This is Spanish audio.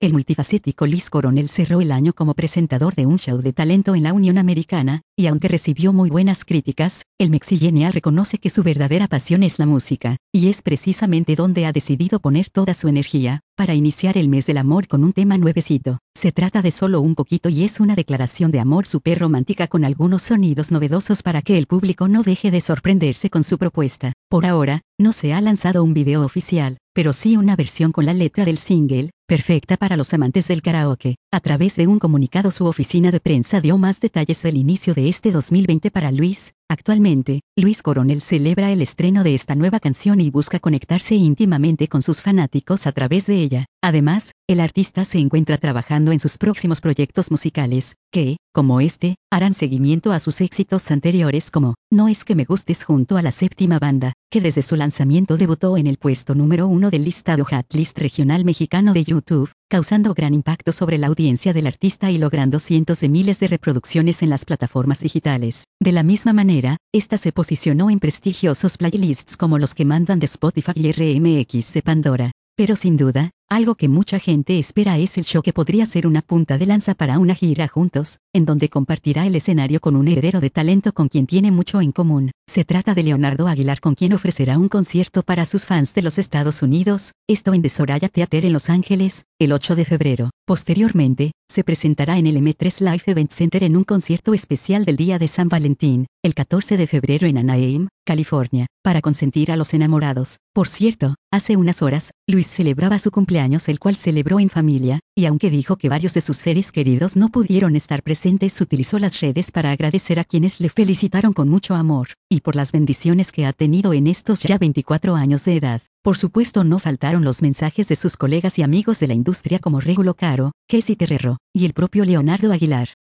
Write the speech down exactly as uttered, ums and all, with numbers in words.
el multifacético Luis Coronel cerró el año como presentador de un show de talento en la Unión Americana, y aunque recibió muy buenas críticas, el mexillenial reconoce que su verdadera pasión es la música, y es precisamente donde ha decidido poner toda su energía, para iniciar el mes del amor con un tema nuevecito. Se trata de Solo un poquito y es una declaración de amor súper romántica con algunos sonidos novedosos para que el público no deje de sorprenderse con su propuesta. Por ahora, no se ha lanzado un video oficial, pero sí una versión con la letra del single, perfecta para los amantes del karaoke. A través de un comunicado, su oficina de prensa dio más detalles del inicio de este dos mil veinte para Luis. Actualmente, Luis Coronel celebra el estreno de esta nueva canción y busca conectarse íntimamente con sus fanáticos a través de ella. Además, el artista se encuentra trabajando en sus próximos proyectos musicales, que, como este, harán seguimiento a sus éxitos anteriores como No es que me gustes junto a la Séptima Banda, que desde su lanzamiento debutó en el puesto número uno del listado Hotlist regional mexicano de YouTube, causando gran impacto sobre la audiencia del artista y logrando cientos de miles de reproducciones en las plataformas digitales. De la misma manera, esta se posicionó en prestigiosos playlists como los que mandan de Spotify y R M X de Pandora. Pero sin duda, algo que mucha gente espera es el show que podría ser una punta de lanza para una gira juntos, en donde compartirá el escenario con un heredero de talento con quien tiene mucho en común. Se trata de Leonardo Aguilar, con quien ofrecerá un concierto para sus fans de los Estados Unidos, esto en The Soraya Theater en Los Ángeles, el ocho de febrero. Posteriormente, se presentará en el M tres Live Event Center en un concierto especial del Día de San Valentín, el catorce de febrero en Anaheim, California, para consentir a los enamorados. Por cierto, hace unas horas, Luis celebraba su cumpleaños, el cual celebró en familia, y aunque dijo que varios de sus seres queridos no pudieron estar presentes, utilizó las redes para agradecer a quienes le felicitaron con mucho amor, y por las bendiciones que ha tenido en estos ya veinticuatro años de edad. Por supuesto, no faltaron los mensajes de sus colegas y amigos de la industria como Regulo Caro, Casey Terrero, y el propio Leonardo Aguilar.